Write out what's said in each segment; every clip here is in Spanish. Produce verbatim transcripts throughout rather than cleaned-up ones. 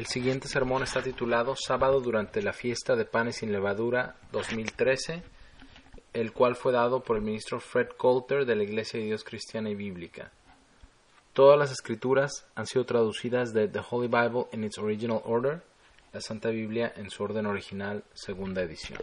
siguiente sermón está titulado Sábado durante la fiesta de Panes sin Levadura dos mil trece, el cual fue dado por el ministro Fred Coulter de la Iglesia de Dios Cristiana y Bíblica. Todas las escrituras han sido traducidas de The Holy Bible in its original order, la Santa Biblia en su orden original, segunda edición.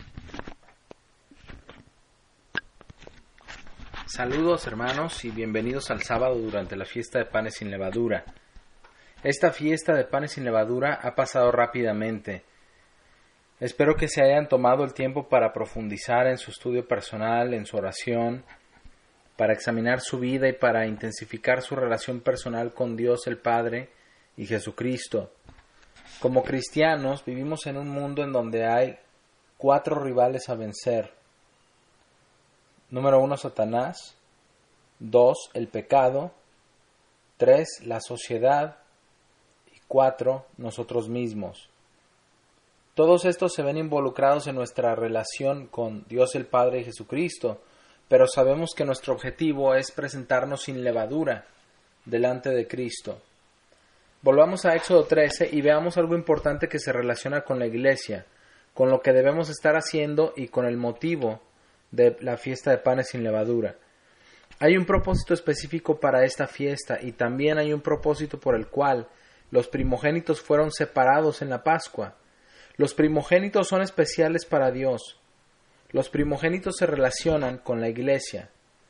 Saludos hermanos y bienvenidos al sábado durante la fiesta de Panes sin Levadura. Esta fiesta de Panes sin Levadura ha pasado rápidamente. Espero que se hayan tomado el tiempo para profundizar en su estudio personal, en su oración, para examinar su vida y para intensificar su relación personal con Dios el Padre y Jesucristo. Como cristianos vivimos en un mundo en donde hay cuatro rivales a vencer. Número uno, Satanás. Dos, el pecado. Tres, la sociedad. Y cuatro, nosotros mismos. Todos estos se ven involucrados en nuestra relación con Dios el Padre y Jesucristo, pero sabemos que nuestro objetivo es presentarnos sin levadura delante de Cristo. Volvamos a Éxodo trece y veamos algo importante que se relaciona con la iglesia, con lo que debemos estar haciendo y con el motivo de la fiesta de Panes sin Levadura. Hay un propósito específico para esta fiesta y también hay un propósito por el cual los primogénitos fueron separados en la Pascua. Los primogénitos son especiales para Dios. Los primogénitos se relacionan con la iglesia.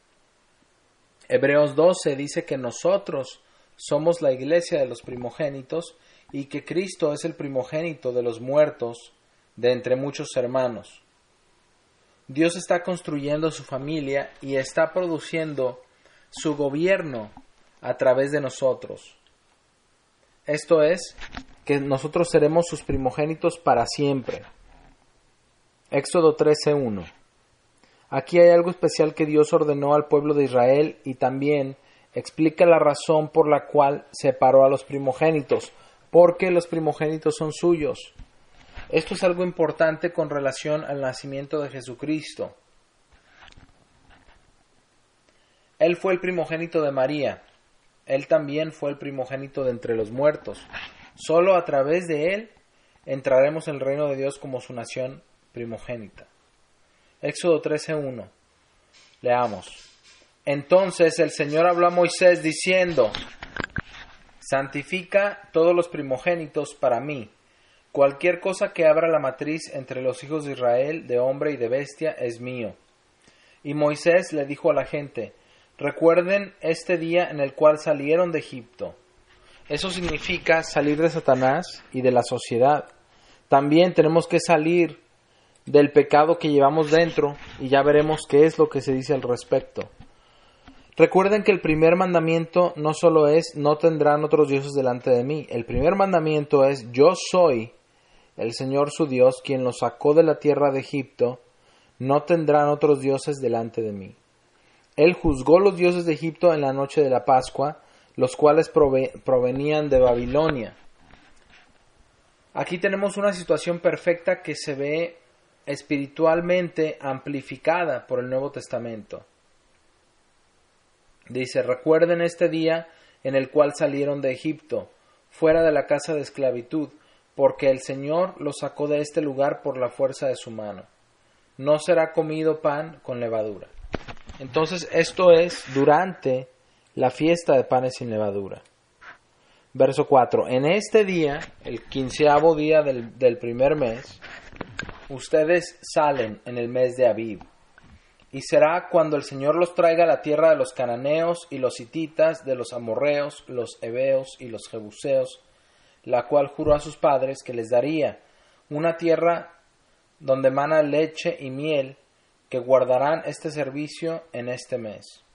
Hebreos doce dice que nosotros somos la iglesia de los primogénitos y que Cristo es el primogénito de los muertos de entre muchos hermanos. Dios está construyendo su familia y está produciendo su gobierno a través de nosotros. Esto es, que nosotros seremos sus primogénitos para siempre. Éxodo trece uno. Aquí hay algo especial que Dios ordenó al pueblo de Israel y también explica la razón por la cual separó a los primogénitos, porque los primogénitos son suyos. Esto es algo importante con relación al nacimiento de Jesucristo. Él fue el primogénito de María. Él también fue el primogénito de entre los muertos. Solo a través de él entraremos en el reino de Dios como su nación primogénita. Éxodo trece uno. Leamos. Entonces el Señor habló a Moisés diciendo: Santifica todos los primogénitos para mí. Cualquier cosa que abra la matriz entre los hijos de Israel, de hombre y de bestia, es mío. Y Moisés le dijo a la gente: Recuerden este día en el cual salieron de Egipto. Eso significa salir de Satanás y de la sociedad. También tenemos que salir del pecado que llevamos dentro y ya veremos qué es lo que se dice al respecto. Recuerden que el primer mandamiento no solo es no tendrán otros dioses delante de mí. El primer mandamiento es yo soy el Señor su Dios, quien los sacó de la tierra de Egipto. No tendrán otros dioses delante de mí. Él juzgó los dioses de Egipto en la noche de la Pascua, los cuales prove- provenían de Babilonia. Aquí tenemos una situación perfecta que se ve espiritualmente amplificada por el Nuevo Testamento. Dice: recuerden este día en el cual salieron de Egipto, fuera de la casa de esclavitud, porque el Señor los sacó de este lugar por la fuerza de su mano. No será comido pan con levadura. Entonces esto es durante la fiesta de Panes sin Levadura. Verso cuatro. En este día, el quinceavo día del, del primer mes, ustedes salen en el mes de Abib. Y será cuando el Señor los traiga a la tierra de los cananeos y los hititas, de los amorreos, los heveos y los jebuseos, la cual juró a sus padres que les daría, una tierra donde mana leche y miel, que guardarán este servicio en este mes.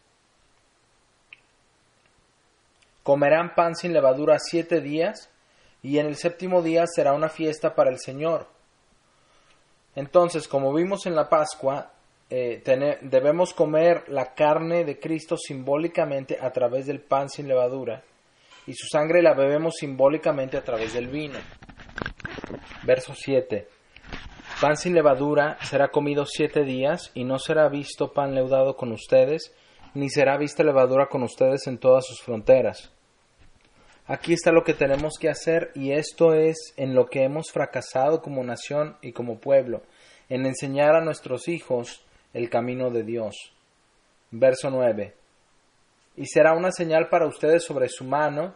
Comerán pan sin levadura siete días, y en el séptimo día será una fiesta para el Señor. Entonces, como vimos en la Pascua, eh, tener, debemos comer la carne de Cristo simbólicamente a través del pan sin levadura, y su sangre la bebemos simbólicamente a través del vino. Verso siete. Pan sin levadura será comido siete días, y no será visto pan leudado con ustedes, ni será vista levadura con ustedes en todas sus fronteras. Aquí está lo que tenemos que hacer y esto es en lo que hemos fracasado como nación y como pueblo, en enseñar a nuestros hijos el camino de Dios. Verso nueve. Y será una señal para ustedes sobre su mano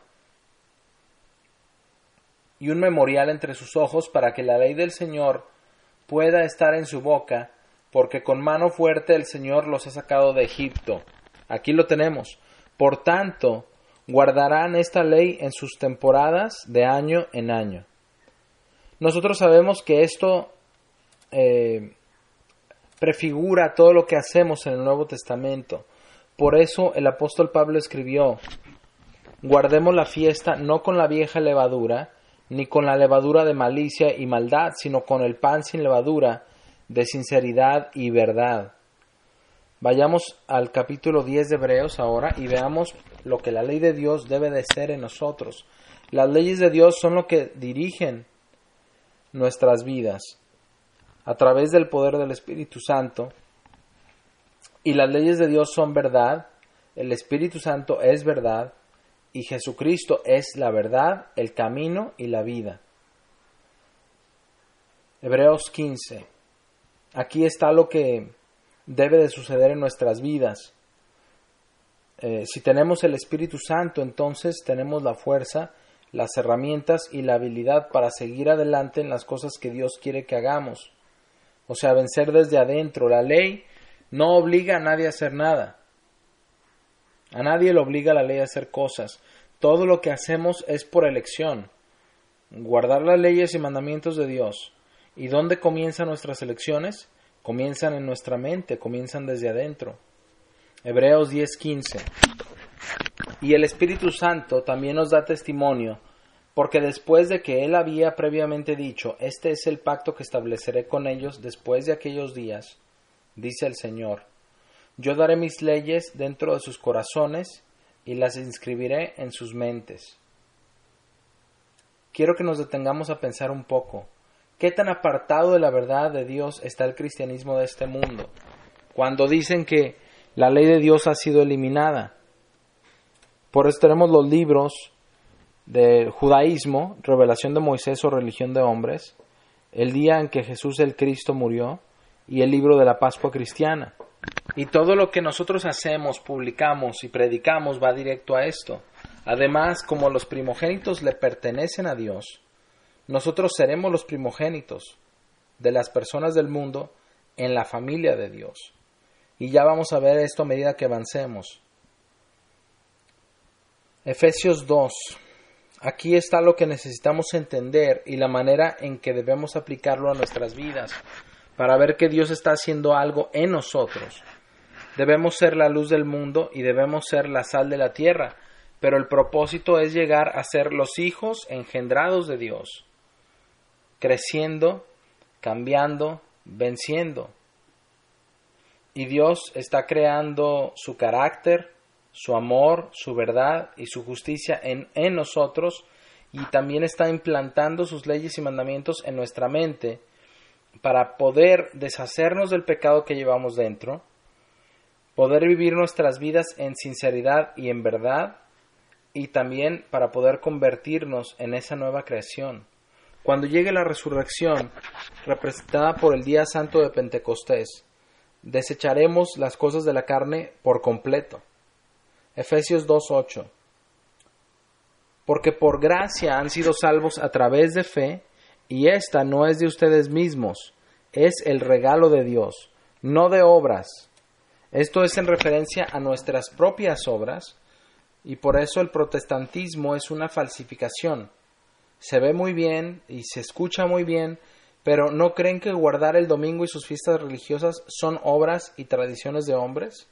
y un memorial entre sus ojos para que la ley del Señor pueda estar en su boca, porque con mano fuerte el Señor los ha sacado de Egipto. Aquí lo tenemos. Por tanto, guardarán esta ley en sus temporadas de año en año. Nosotros sabemos que esto eh, prefigura todo lo que hacemos en el Nuevo Testamento. Por eso el apóstol Pablo escribió: guardemos la fiesta no con la vieja levadura, ni con la levadura de malicia y maldad, sino con el pan sin levadura, de sinceridad y verdad. Vayamos al capítulo diez de Hebreos ahora y veamos lo que la ley de Dios debe de ser en nosotros. Las leyes de Dios son lo que dirigen nuestras vidas a través del poder del Espíritu Santo. Y las leyes de Dios son verdad, el Espíritu Santo es verdad, y Jesucristo es la verdad, el camino y la vida. Hebreos quince. Aquí está lo que debe de suceder en nuestras vidas. Eh, si tenemos el Espíritu Santo, entonces tenemos la fuerza, las herramientas y la habilidad para seguir adelante en las cosas que Dios quiere que hagamos. O sea, vencer desde adentro. La ley no obliga a nadie a hacer nada. A nadie le obliga la ley a hacer cosas. Todo lo que hacemos es por elección. Guardar las leyes y mandamientos de Dios. ¿Y dónde comienzan nuestras elecciones? Comienzan en nuestra mente, comienzan desde adentro. Hebreos diez quince. Y el Espíritu Santo también nos da testimonio, porque después de que Él había previamente dicho: este es el pacto que estableceré con ellos después de aquellos días, dice el Señor, yo daré mis leyes dentro de sus corazones y las inscribiré en sus mentes. Quiero que nos detengamos a pensar un poco. ¿Qué tan apartado de la verdad de Dios está el cristianismo de este mundo? Cuando dicen que la ley de Dios ha sido eliminada. Por eso tenemos los libros del judaísmo, Revelación de Moisés o Religión de Hombres, el día en que Jesús el Cristo murió, y el libro de la Pascua cristiana. Y todo lo que nosotros hacemos, publicamos y predicamos va directo a esto. Además, como los primogénitos le pertenecen a Dios, nosotros seremos los primogénitos de las personas del mundo en la familia de Dios. Y ya vamos a ver esto a medida que avancemos. Efesios dos. Aquí está lo que necesitamos entender y la manera en que debemos aplicarlo a nuestras vidas para ver que Dios está haciendo algo en nosotros. Debemos ser la luz del mundo y debemos ser la sal de la tierra, pero el propósito es llegar a ser los hijos engendrados de Dios, creciendo, cambiando, venciendo. Y Dios está creando su carácter, su amor, su verdad y su justicia en, en nosotros, y también está implantando sus leyes y mandamientos en nuestra mente para poder deshacernos del pecado que llevamos dentro, poder vivir nuestras vidas en sinceridad y en verdad, y también para poder convertirnos en esa nueva creación. Cuando llegue la resurrección, representada por el día santo de Pentecostés, desecharemos las cosas de la carne por completo. Efesios dos ocho. Porque por gracia han sido salvos a través de fe, y esta no es de ustedes mismos, es el regalo de Dios, no de obras. Esto es en referencia a nuestras propias obras, y por eso el protestantismo es una falsificación. Se ve muy bien y se escucha muy bien, pero ¿no creen que guardar el domingo y sus fiestas religiosas son obras y tradiciones de hombres?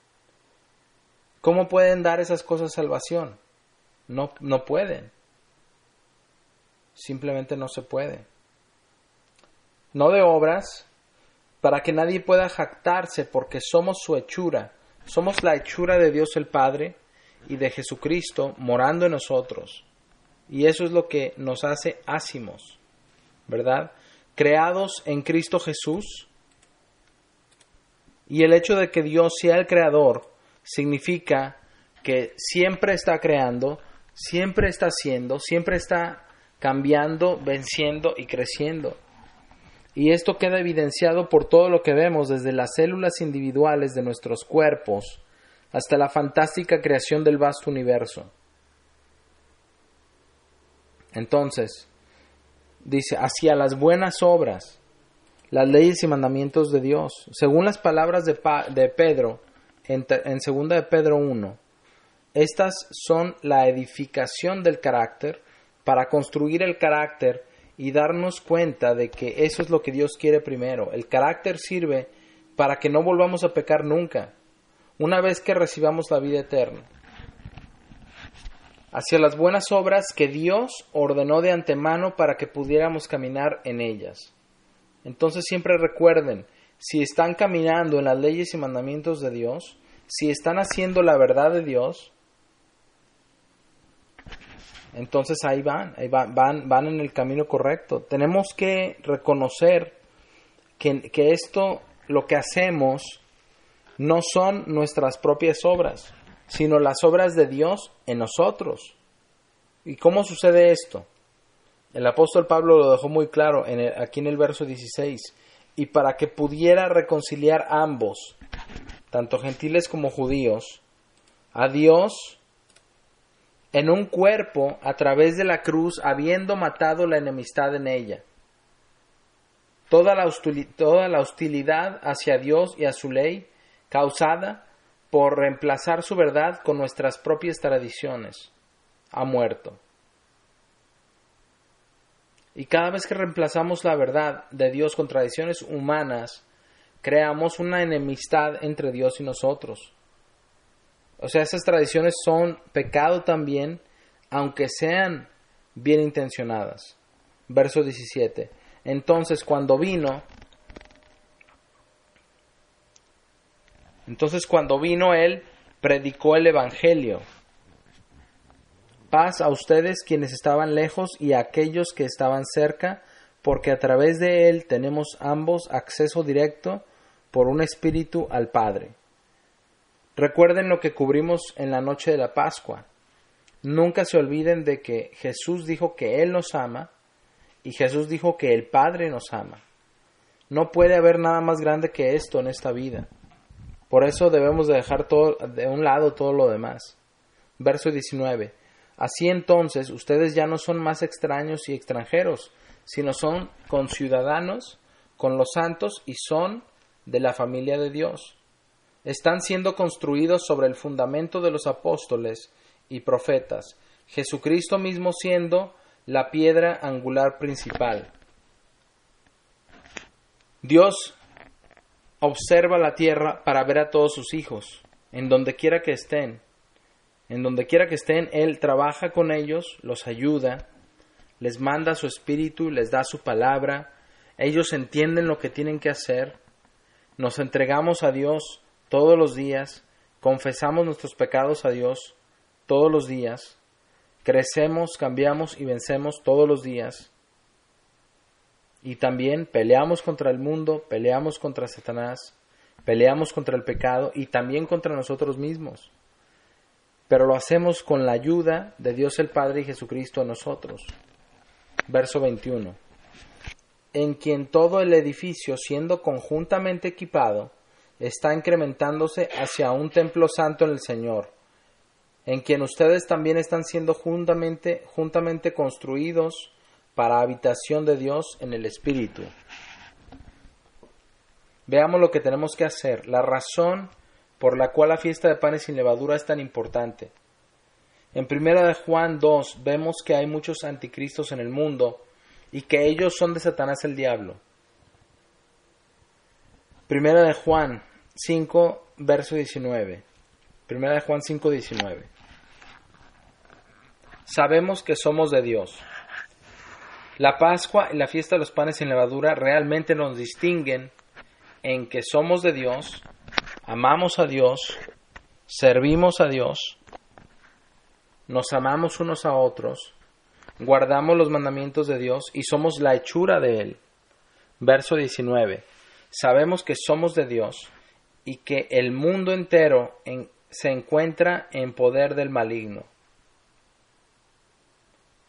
¿Cómo pueden dar esas cosas salvación? No, no pueden. Simplemente no se puede. No de obras, para que nadie pueda jactarse, porque somos su hechura. Somos la hechura de Dios el Padre y de Jesucristo morando en nosotros. Y eso es lo que nos hace ácimos, ¿verdad? Creados en Cristo Jesús. Y el hecho de que Dios sea el creador significa que siempre está creando, siempre está haciendo, siempre está cambiando, venciendo y creciendo. Y esto queda evidenciado por todo lo que vemos, desde las células individuales de nuestros cuerpos hasta la fantástica creación del vasto universo. Entonces, dice, hacia las buenas obras, las leyes y mandamientos de Dios. Según las palabras de, pa- de Pedro, en, en segunda de Pedro uno, estas son la edificación del carácter para construir el carácter y darnos cuenta de que eso es lo que Dios quiere primero. El carácter sirve para que no volvamos a pecar nunca, una vez que recibamos la vida eterna. Hacia las buenas obras que Dios ordenó de antemano para que pudiéramos caminar en ellas. Entonces siempre recuerden, si están caminando en las leyes y mandamientos de Dios, si están haciendo la verdad de Dios, entonces ahí van, ahí van, van, van en el camino correcto. Tenemos que reconocer que, que esto, lo que hacemos, no son nuestras propias obras, sino las obras de Dios en nosotros. ¿Y cómo sucede esto? El apóstol Pablo lo dejó muy claro en el, aquí en el verso dieciséis. Y para que pudiera reconciliar ambos, tanto gentiles como judíos, a Dios en un cuerpo a través de la cruz, habiendo matado la enemistad en ella. Toda la, hostil, toda la hostilidad hacia Dios y a su ley, causada por reemplazar su verdad con nuestras propias tradiciones, ha muerto. Y cada vez que reemplazamos la verdad de Dios con tradiciones humanas, creamos una enemistad entre Dios y nosotros. O sea, esas tradiciones son pecado también, aunque sean bien intencionadas. Verso diecisiete. Entonces, cuando vino, entonces cuando vino Él, predicó el Evangelio. Paz a ustedes quienes estaban lejos y a aquellos que estaban cerca, porque a través de Él tenemos ambos acceso directo por un espíritu al Padre. Recuerden lo que cubrimos en la noche de la Pascua. Nunca se olviden de que Jesús dijo que Él nos ama y Jesús dijo que el Padre nos ama. No puede haber nada más grande que esto en esta vida. Por eso debemos de dejar todo, de un lado todo lo demás. Verso diecinueve. Así entonces, ustedes ya no son más extraños y extranjeros, sino son conciudadanos con los santos y son de la familia de Dios. Están siendo construidos sobre el fundamento de los apóstoles y profetas, Jesucristo mismo siendo la piedra angular principal. Dios observa la tierra para ver a todos sus hijos, en donde quiera que estén. En donde quiera que estén, Él trabaja con ellos, los ayuda, les manda su espíritu, les da su palabra, ellos entienden lo que tienen que hacer, nos entregamos a Dios todos los días, confesamos nuestros pecados a Dios todos los días, crecemos, cambiamos y vencemos todos los días. Y también peleamos contra el mundo, peleamos contra Satanás, peleamos contra el pecado y también contra nosotros mismos. Pero lo hacemos con la ayuda de Dios el Padre y Jesucristo en nosotros. Verso veintiuno. En quien todo el edificio, siendo conjuntamente equipado, está incrementándose hacia un templo santo en el Señor, en quien ustedes también están siendo juntamente, juntamente construidos para habitación de Dios en el Espíritu. Veamos lo que tenemos que hacer, la razón por la cual la fiesta de panes sin levadura es tan importante. En primera de Juan dos vemos que hay muchos anticristos en el mundo y que ellos son de Satanás el diablo. Primera de Juan cinco, verso diecinueve. Primera de Juan cinco, diecinueve. Sabemos que somos de Dios. La Pascua y la fiesta de los panes sin levadura realmente nos distinguen en que somos de Dios, amamos a Dios, servimos a Dios, nos amamos unos a otros, guardamos los mandamientos de Dios y somos la hechura de Él. Verso diecinueve. Sabemos que somos de Dios y que el mundo entero en, se encuentra en poder del maligno.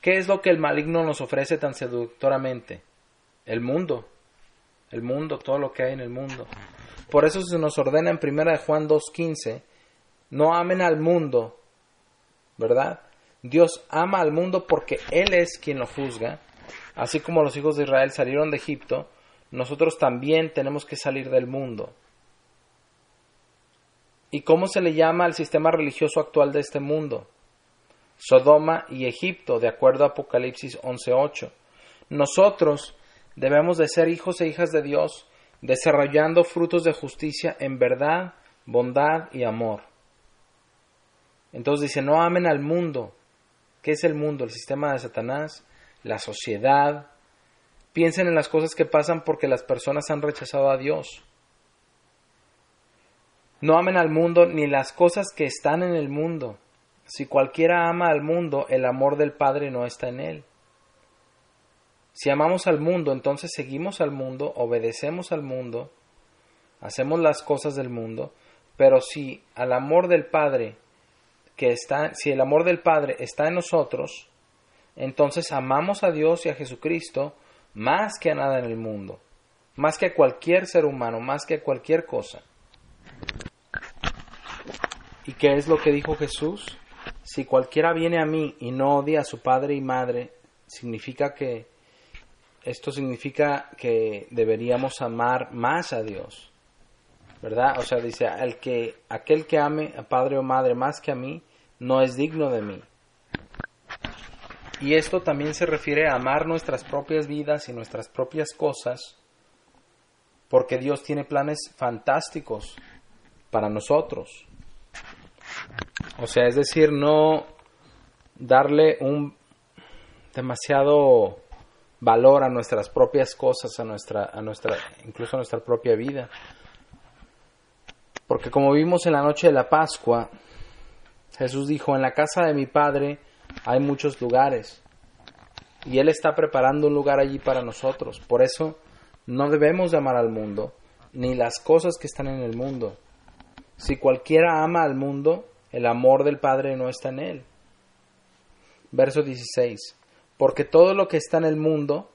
¿Qué es lo que el maligno nos ofrece tan seductoramente? El mundo. El mundo, todo lo que hay en el mundo. Por eso se nos ordena en primera de Juan dos quince, no amen al mundo, ¿verdad? Dios ama al mundo porque Él es quien lo juzga. Así como los hijos de Israel salieron de Egipto, nosotros también tenemos que salir del mundo. ¿Y cómo se le llama al sistema religioso actual de este mundo? Sodoma y Egipto, de acuerdo a Apocalipsis once ocho. Nosotros debemos de ser hijos e hijas de Dios, desarrollando frutos de justicia en verdad, bondad y amor. Entonces dice, no amen al mundo. ¿Qué es el mundo? El sistema de Satanás, la sociedad. Piensen en las cosas que pasan porque las personas han rechazado a Dios. No amen al mundo ni las cosas que están en el mundo. Si cualquiera ama al mundo, el amor del Padre no está en él. Si amamos al mundo, entonces seguimos al mundo, obedecemos al mundo, hacemos las cosas del mundo, pero si al amor del Padre que está, si el amor del Padre está en nosotros, entonces amamos a Dios y a Jesucristo más que a nada en el mundo, más que a cualquier ser humano, más que a cualquier cosa. ¿Y qué es lo que dijo Jesús? Si cualquiera viene a mí y no odia a su padre y madre, significa que esto significa que deberíamos amar más a Dios, ¿verdad? O sea, dice, el que, aquel que ame a padre o madre más que a mí, no es digno de mí. Y esto también se refiere a amar nuestras propias vidas y nuestras propias cosas, porque Dios tiene planes fantásticos para nosotros. O sea, es decir, no darle un demasiado valor a nuestras propias cosas, a nuestra, a nuestra, incluso a nuestra propia vida. Porque como vimos en la noche de la Pascua, Jesús dijo, en la casa de mi Padre hay muchos lugares, y Él está preparando un lugar allí para nosotros. Por eso no debemos de amar al mundo, ni las cosas que están en el mundo. Si cualquiera ama al mundo, el amor del Padre no está en él. Verso dieciséis. Porque todo lo que está en el mundo,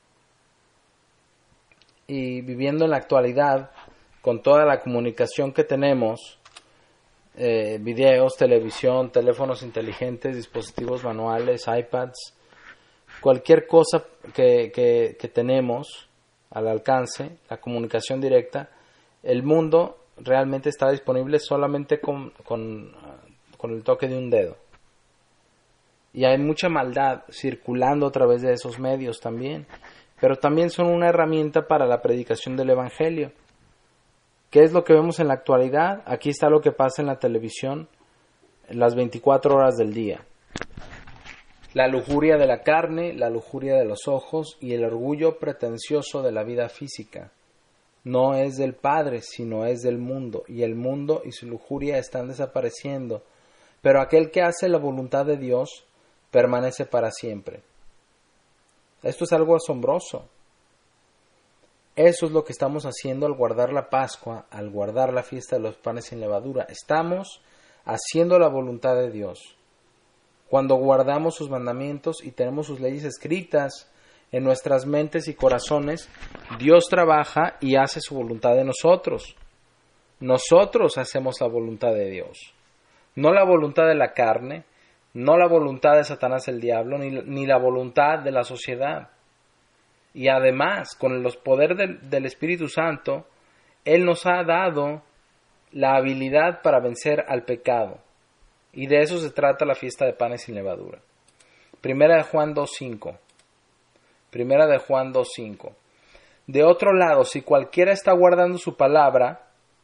y viviendo en la actualidad, con toda la comunicación que tenemos, eh, videos, televisión, teléfonos inteligentes, dispositivos manuales, iPads, cualquier cosa que, que, que tenemos al alcance, la comunicación directa, el mundo realmente está disponible solamente con, con, con el toque de un dedo. Y hay mucha maldad circulando a través de esos medios también, pero también son una herramienta para la predicación del Evangelio. ¿Qué es lo que vemos en la actualidad? Aquí está lo que pasa en la televisión las veinticuatro horas del día. La lujuria de la carne, la lujuria de los ojos y el orgullo pretencioso de la vida física. No es del Padre, sino es del mundo, y el mundo y su lujuria están desapareciendo, pero aquel que hace la voluntad de Dios permanece para siempre. Esto es algo asombroso. Eso es lo que estamos haciendo al guardar la Pascua, al guardar la fiesta de los panes sin levadura. Estamos haciendo la voluntad de Dios. Cuando guardamos sus mandamientos y tenemos sus leyes escritas en nuestras mentes y corazones, Dios trabaja y hace su voluntad en nosotros. Nosotros hacemos la voluntad de Dios, no la voluntad de la carne, no la voluntad de Satanás el diablo, ni, ni la voluntad de la sociedad. Y además, con los poderes del, del Espíritu Santo, Él nos ha dado la habilidad para vencer al pecado. Y de eso se trata la fiesta de panes sin levadura. Primera de Juan dos cinco. Primera de Juan dos cinco. De otro lado, si cualquiera está guardando su palabra,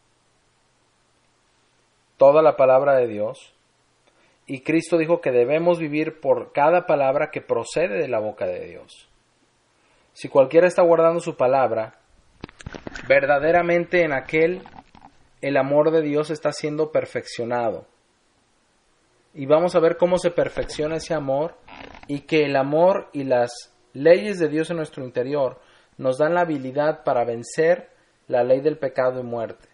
toda la palabra de Dios, y Cristo dijo que debemos vivir por cada palabra que procede de la boca de Dios. Si cualquiera está guardando su palabra, verdaderamente en aquel el amor de Dios está siendo perfeccionado. Y vamos a ver cómo se perfecciona ese amor, y que el amor y las leyes de Dios en nuestro interior nos dan la habilidad para vencer la ley del pecado y muerte.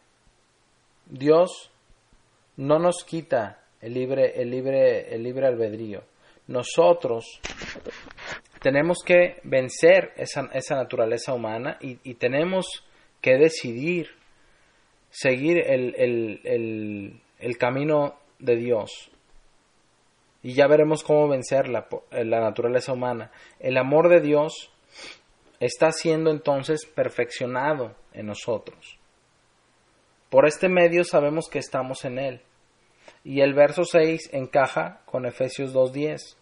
Dios no nos quita el libre, el libre, el libre albedrío. nosotros tenemos que vencer esa, esa naturaleza humana y, y tenemos que decidir seguir el, el, el, el camino de Dios. Y ya veremos cómo vencer la, la naturaleza humana. El amor de Dios está siendo entonces perfeccionado en nosotros. Por este medio sabemos que estamos en Él. Y el verso seis encaja con Efesios dos diez.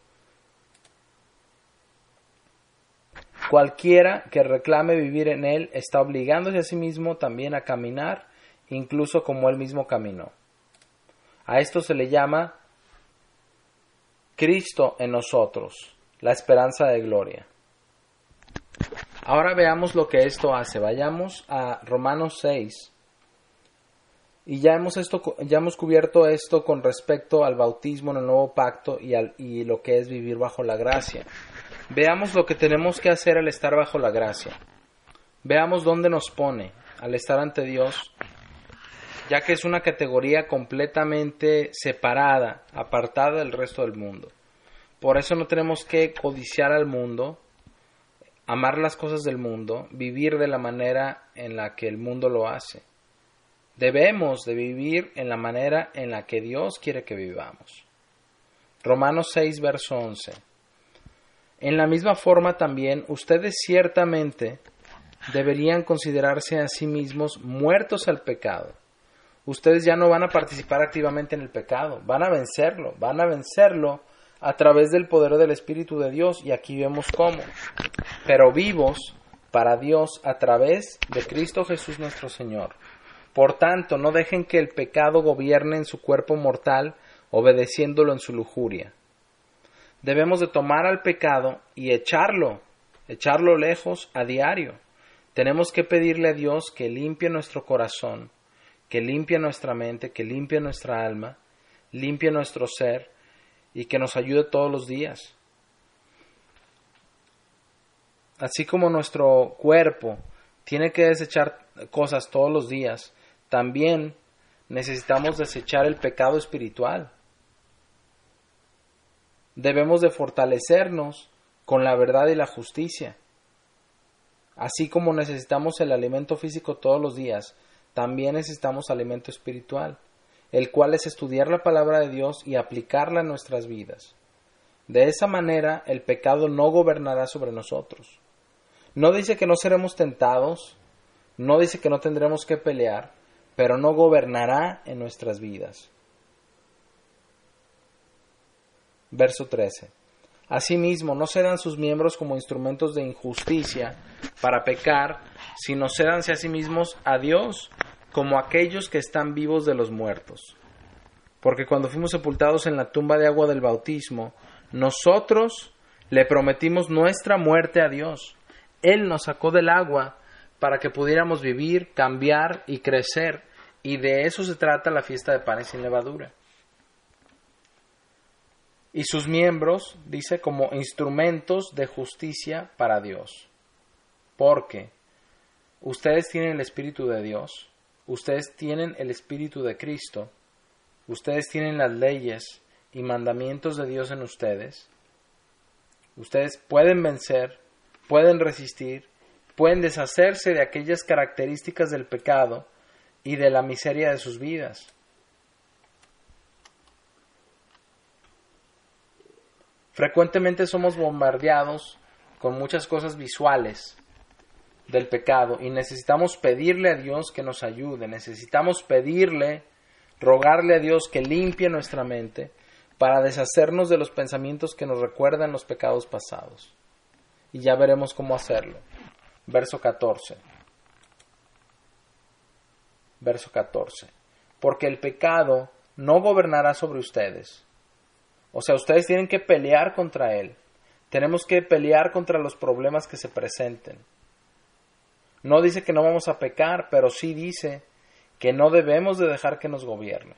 Cualquiera que reclame vivir en Él está obligándose a sí mismo también a caminar, incluso como Él mismo caminó. A esto se le llama Cristo en nosotros, la esperanza de gloria. Ahora veamos lo que esto hace. Vayamos a Romanos seis. Y ya hemos, esto, ya hemos cubierto esto con respecto al bautismo en el nuevo pacto y, al, y lo que es vivir bajo la gracia. Veamos lo que tenemos que hacer al estar bajo la gracia. Veamos dónde nos pone al estar ante Dios, ya que es una categoría completamente separada, apartada del resto del mundo. Por eso no tenemos que codiciar al mundo, amar las cosas del mundo, vivir de la manera en la que el mundo lo hace. Debemos de vivir en la manera en la que Dios quiere que vivamos. Romanos seis, verso once. En la misma forma también, ustedes ciertamente deberían considerarse a sí mismos muertos al pecado. Ustedes ya no van a participar activamente en el pecado, van a vencerlo, van a vencerlo a través del poder del Espíritu de Dios, y aquí vemos cómo. Pero vivos para Dios a través de Cristo Jesús nuestro Señor. Por tanto, no dejen que el pecado gobierne en su cuerpo mortal, obedeciéndolo en su lujuria. Debemos de tomar al pecado y echarlo, echarlo lejos a diario. Tenemos que pedirle a Dios que limpie nuestro corazón, que limpie nuestra mente, que limpie nuestra alma, limpie nuestro ser y que nos ayude todos los días. Así como nuestro cuerpo tiene que desechar cosas todos los días, también necesitamos desechar el pecado espiritual. Debemos de fortalecernos con la verdad y la justicia. Así como necesitamos el alimento físico todos los días, también necesitamos alimento espiritual, el cual es estudiar la palabra de Dios y aplicarla en nuestras vidas. De esa manera el pecado no gobernará sobre nosotros. No dice que no seremos tentados, no dice que no tendremos que pelear, pero no gobernará en nuestras vidas. Verso trece. Asimismo, no cedan sus miembros como instrumentos de injusticia para pecar, sino cédanse a sí mismos a Dios como aquellos que están vivos de los muertos. Porque cuando fuimos sepultados en la tumba de agua del bautismo, nosotros le prometimos nuestra muerte a Dios. Él nos sacó del agua para que pudiéramos vivir, cambiar y crecer. Y de eso se trata la fiesta de panes sin levadura. Y sus miembros, dice, como instrumentos de justicia para Dios. Porque ustedes tienen el Espíritu de Dios, ustedes tienen el Espíritu de Cristo, ustedes tienen las leyes y mandamientos de Dios en ustedes. Ustedes pueden vencer, pueden resistir, pueden deshacerse de aquellas características del pecado y de la miseria de sus vidas. Frecuentemente somos bombardeados con muchas cosas visuales del pecado y necesitamos pedirle a Dios que nos ayude, necesitamos pedirle, rogarle a Dios que limpie nuestra mente para deshacernos de los pensamientos que nos recuerdan los pecados pasados. Y ya veremos cómo hacerlo. Verso catorce. Verso catorce. Porque el pecado no gobernará sobre ustedes. O sea, ustedes tienen que pelear contra él. Tenemos que pelear contra los problemas que se presenten. No dice que no vamos a pecar, pero sí dice que no debemos de dejar que nos gobierne.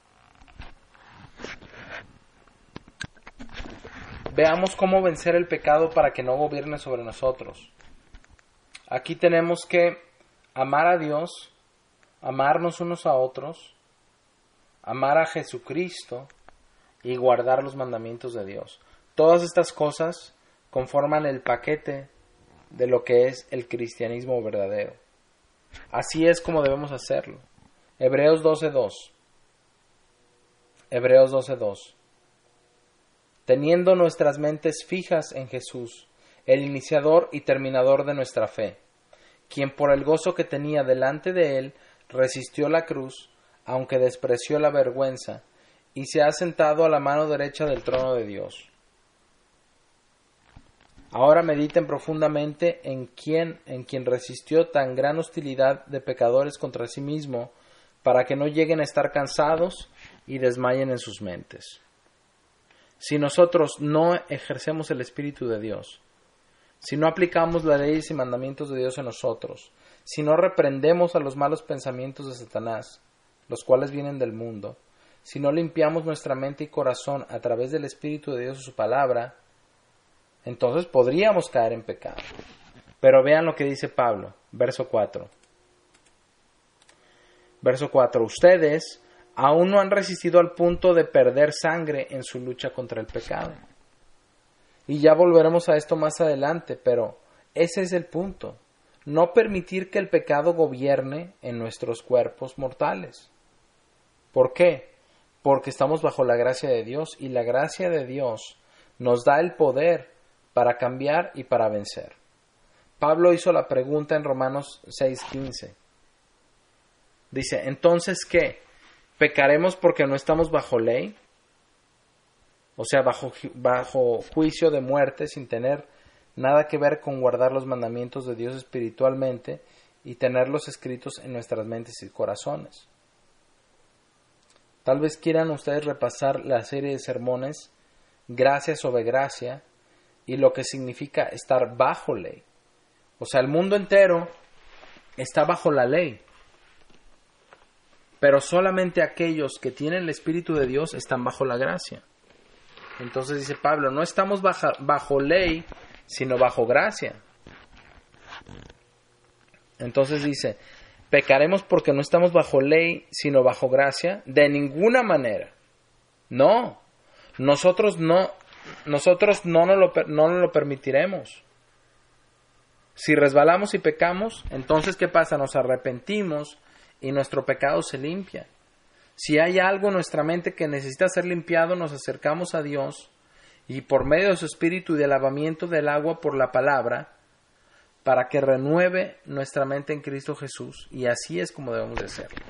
Veamos cómo vencer el pecado para que no gobierne sobre nosotros. Aquí tenemos que amar a Dios, amarnos unos a otros, amar a Jesucristo y guardar los mandamientos de Dios. Todas estas cosas conforman el paquete de lo que es el cristianismo verdadero. Así es como debemos hacerlo. Hebreos doce dos. Hebreos doce dos. Teniendo nuestras mentes fijas en Jesús, el iniciador y terminador de nuestra fe, quien por el gozo que tenía delante de él resistió la cruz, aunque despreció la vergüenza, y se ha sentado a la mano derecha del trono de Dios. Ahora mediten profundamente en quien, en quien resistió tan gran hostilidad de pecadores contra sí mismo, para que no lleguen a estar cansados y desmayen en sus mentes. Si nosotros no ejercemos el Espíritu de Dios, si no aplicamos las leyes y mandamientos de Dios en nosotros, si no reprendemos a los malos pensamientos de Satanás, los cuales vienen del mundo, si no limpiamos nuestra mente y corazón a través del Espíritu de Dios y su palabra, entonces podríamos caer en pecado. Pero vean lo que dice Pablo, verso cuatro. Verso cuatro. Ustedes aún no han resistido al punto de perder sangre en su lucha contra el pecado. Y ya volveremos a esto más adelante, pero ese es el punto. No permitir que el pecado gobierne en nuestros cuerpos mortales. ¿Por qué? Porque estamos bajo la gracia de Dios, y la gracia de Dios nos da el poder para cambiar y para vencer. Pablo hizo la pregunta en Romanos seis quince. Dice, ¿entonces qué? ¿Pecaremos porque no estamos bajo ley? O sea, bajo, bajo juicio de muerte, sin tener nada que ver con guardar los mandamientos de Dios espiritualmente y tenerlos escritos en nuestras mentes y corazones. Tal vez quieran ustedes repasar la serie de sermones Gracia sobre Gracia y lo que significa estar bajo ley. O sea, el mundo entero está bajo la ley. Pero solamente aquellos que tienen el Espíritu de Dios están bajo la gracia. Entonces dice Pablo, no estamos bajo, bajo ley, sino bajo gracia. Entonces dice, ¿pecaremos porque no estamos bajo ley, sino bajo gracia? De ninguna manera. No. Nosotros no, nosotros no nos lo, no nos lo permitiremos. Si resbalamos y pecamos, entonces ¿qué pasa? Nos arrepentimos y nuestro pecado se limpia. Si hay algo en nuestra mente que necesita ser limpiado, nos acercamos a Dios y por medio de su Espíritu y del lavamiento del agua por la palabra, para que renueve nuestra mente en Cristo Jesús, y así es como debemos de hacerlo.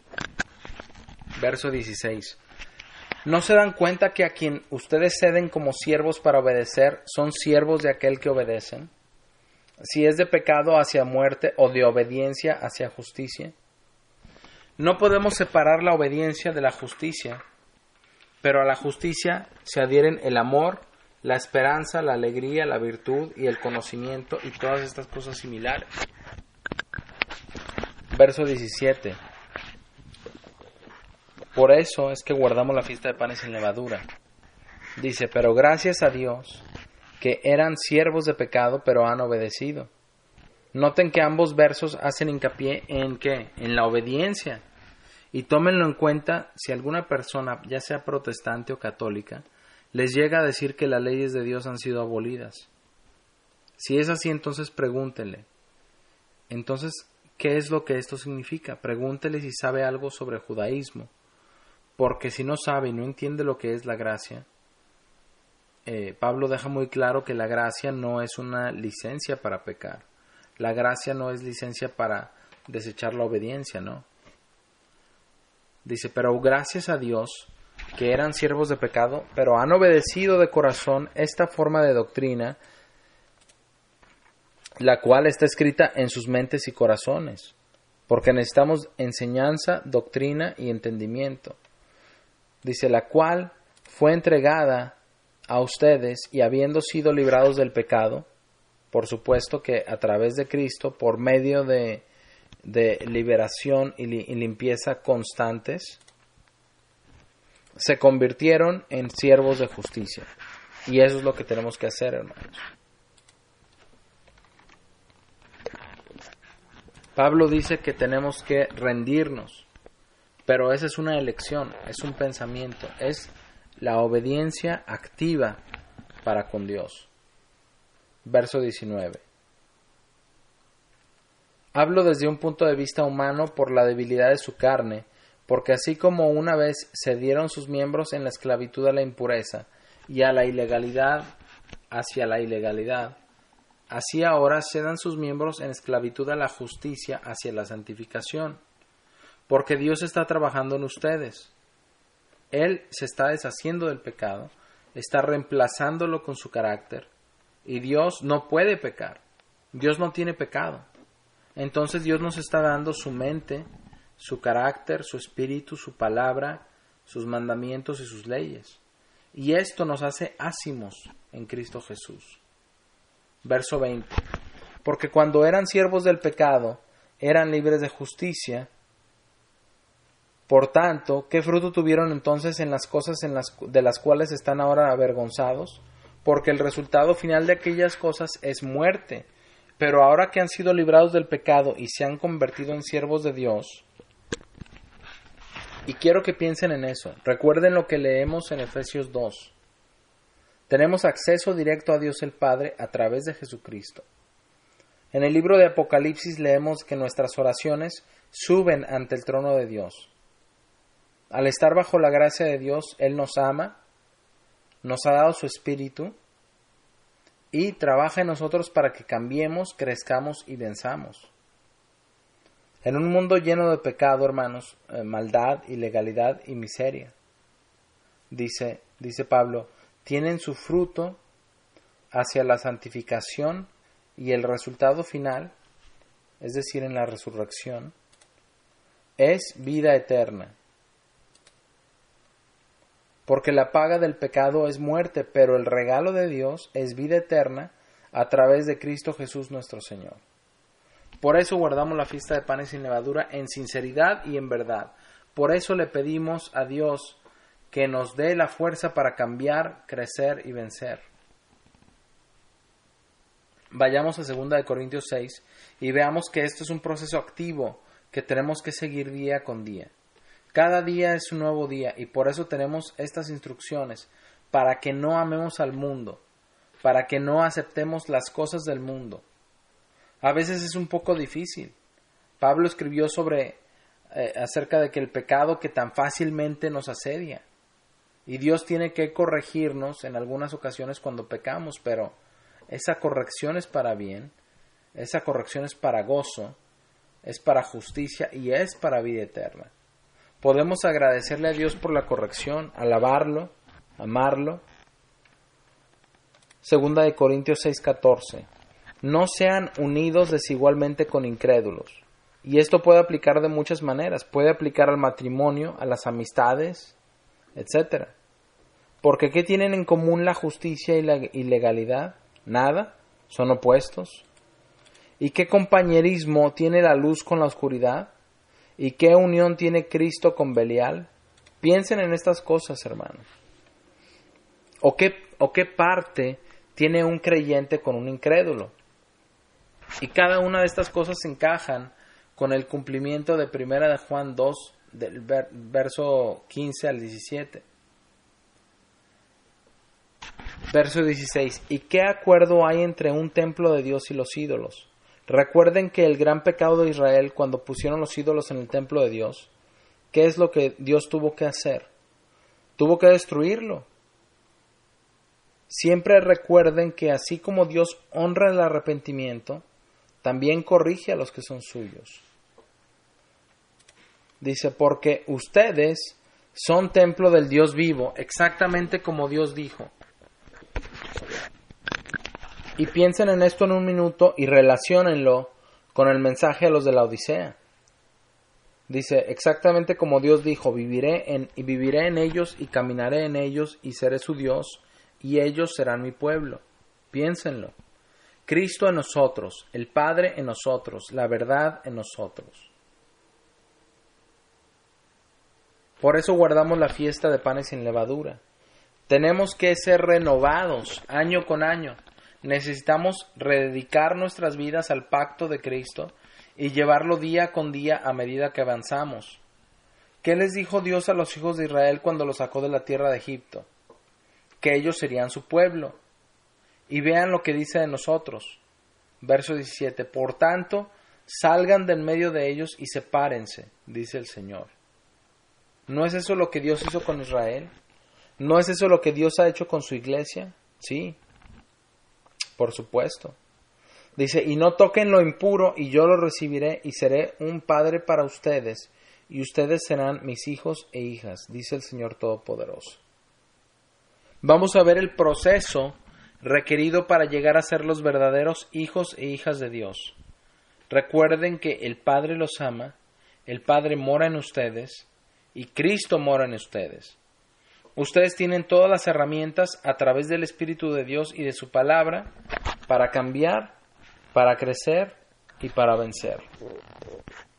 Verso dieciséis. ¿No se dan cuenta que a quien ustedes ceden como siervos para obedecer, son siervos de aquel que obedecen? Si es de pecado hacia muerte o de obediencia hacia justicia. No podemos separar la obediencia de la justicia, pero a la justicia se adhieren el amor, la esperanza, la alegría, la virtud y el conocimiento y todas estas cosas similares. Verso diecisiete. Por eso es que guardamos la fiesta de panes sin levadura. Dice, pero gracias a Dios que eran siervos de pecado, pero han obedecido. Noten que ambos versos hacen hincapié en ¿qué? En la obediencia. Y tómenlo en cuenta si alguna persona, ya sea protestante o católica, les llega a decir que las leyes de Dios han sido abolidas. Si es así, entonces pregúntenle. Entonces, ¿qué es lo que esto significa? Pregúntele si sabe algo sobre el judaísmo. Porque si no sabe y no entiende lo que es la gracia, eh, Pablo deja muy claro que la gracia no es una licencia para pecar. La gracia no es licencia para desechar la obediencia, ¿no? Dice, pero gracias a Dios que eran siervos de pecado, pero han obedecido de corazón esta forma de doctrina, la cual está escrita en sus mentes y corazones, porque necesitamos enseñanza, doctrina y entendimiento. Dice, la cual fue entregada a ustedes y habiendo sido librados del pecado, por supuesto que a través de Cristo, por medio de, de liberación y, li, y limpieza constantes, se convirtieron en siervos de justicia. Y eso es lo que tenemos que hacer, hermanos. Pablo dice que tenemos que rendirnos, pero esa es una elección, es un pensamiento, es la obediencia activa para con Dios. Verso diecinueve. Hablo desde un punto de vista humano por la debilidad de su carne, porque así como una vez cedieron sus miembros en la esclavitud a la impureza y a la ilegalidad hacia la ilegalidad, así ahora cedan sus miembros en esclavitud a la justicia hacia la santificación, porque Dios está trabajando en ustedes. Él se está deshaciendo del pecado, está reemplazándolo con su carácter, y Dios no puede pecar. Dios no tiene pecado. Entonces Dios nos está dando su mente, su carácter, su espíritu, su palabra, sus mandamientos y sus leyes. Y esto nos hace ácimos en Cristo Jesús. Verso veinte. Porque cuando eran siervos del pecado, eran libres de justicia. Por tanto, ¿qué fruto tuvieron entonces en las cosas en las, de las cuales están ahora avergonzados? Porque el resultado final de aquellas cosas es muerte. Pero ahora que han sido librados del pecado y se han convertido en siervos de Dios, y quiero que piensen en eso, recuerden lo que leemos en Efesios dos. Tenemos acceso directo a Dios el Padre a través de Jesucristo. En el libro de Apocalipsis leemos que nuestras oraciones suben ante el trono de Dios. Al estar bajo la gracia de Dios, Él nos ama, nos ha dado su Espíritu y trabaja en nosotros para que cambiemos, crezcamos y venzamos. En un mundo lleno de pecado, hermanos, eh, maldad, ilegalidad y miseria, dice, dice Pablo, tienen su fruto hacia la santificación y el resultado final, es decir, en la resurrección, es vida eterna. Porque la paga del pecado es muerte, pero el regalo de Dios es vida eterna a través de Cristo Jesús nuestro Señor. Por eso guardamos la fiesta de panes sin levadura en sinceridad y en verdad. Por eso le pedimos a Dios que nos dé la fuerza para cambiar, crecer y vencer. Vayamos a segunda de Corintios seis y veamos que esto es un proceso activo que tenemos que seguir día con día. Cada día es un nuevo día y por eso tenemos estas instrucciones para que no amemos al mundo, para que no aceptemos las cosas del mundo. A veces es un poco difícil. Pablo escribió sobre eh, acerca de que el pecado que tan fácilmente nos asedia. Y Dios tiene que corregirnos en algunas ocasiones cuando pecamos, pero esa corrección es para bien, esa corrección es para gozo, es para justicia y es para vida eterna. Podemos agradecerle a Dios por la corrección, alabarlo, amarlo. Segunda de Corintios seis catorce. No sean unidos desigualmente con incrédulos. Y esto puede aplicar de muchas maneras. Puede aplicar al matrimonio, a las amistades, etcétera. Porque ¿qué tienen en común la justicia y la ilegalidad? Nada. Son opuestos. ¿Y qué compañerismo tiene la luz con la oscuridad? ¿Y qué unión tiene Cristo con Belial? Piensen en estas cosas, hermanos. ¿O qué, o qué parte tiene un creyente con un incrédulo? Y cada una de estas cosas encajan con el cumplimiento de primera de Juan dos, del ver, verso quince al diecisiete. Verso dieciséis. ¿Y qué acuerdo hay entre un templo de Dios y los ídolos? Recuerden que el gran pecado de Israel cuando pusieron los ídolos en el templo de Dios, ¿qué es lo que Dios tuvo que hacer? Tuvo que destruirlo. Siempre recuerden que así como Dios honra el arrepentimiento, también corrige a los que son suyos. Dice, porque ustedes son templo del Dios vivo, exactamente como Dios dijo. Y piensen en esto en un minuto y relaciónenlo con el mensaje a los de la Odisea. Dice, exactamente como Dios dijo, viviré en, y viviré en ellos y caminaré en ellos y seré su Dios y ellos serán mi pueblo. Piénsenlo. Cristo en nosotros, el Padre en nosotros, la verdad en nosotros. Por eso guardamos la fiesta de panes sin levadura. Tenemos que ser renovados año con año. Necesitamos rededicar nuestras vidas al pacto de Cristo y llevarlo día con día a medida que avanzamos. ¿Qué les dijo Dios a los hijos de Israel cuando los sacó de la tierra de Egipto? Que ellos serían su pueblo. Y vean lo que dice de nosotros. Verso diecisiete. Por tanto, salgan del medio de ellos y sepárense, dice el Señor. ¿No es eso lo que Dios hizo con Israel? ¿No es eso lo que Dios ha hecho con su iglesia? Sí, por supuesto. Dice, y no toquen lo impuro, y yo lo recibiré, y seré un padre para ustedes, y ustedes serán mis hijos e hijas, dice el Señor Todopoderoso. Vamos a ver el proceso requerido para llegar a ser los verdaderos hijos e hijas de Dios. Recuerden que el Padre los ama, el Padre mora en ustedes, y Cristo mora en ustedes. Ustedes tienen todas las herramientas a través del Espíritu de Dios y de su palabra para cambiar, para crecer y para vencer.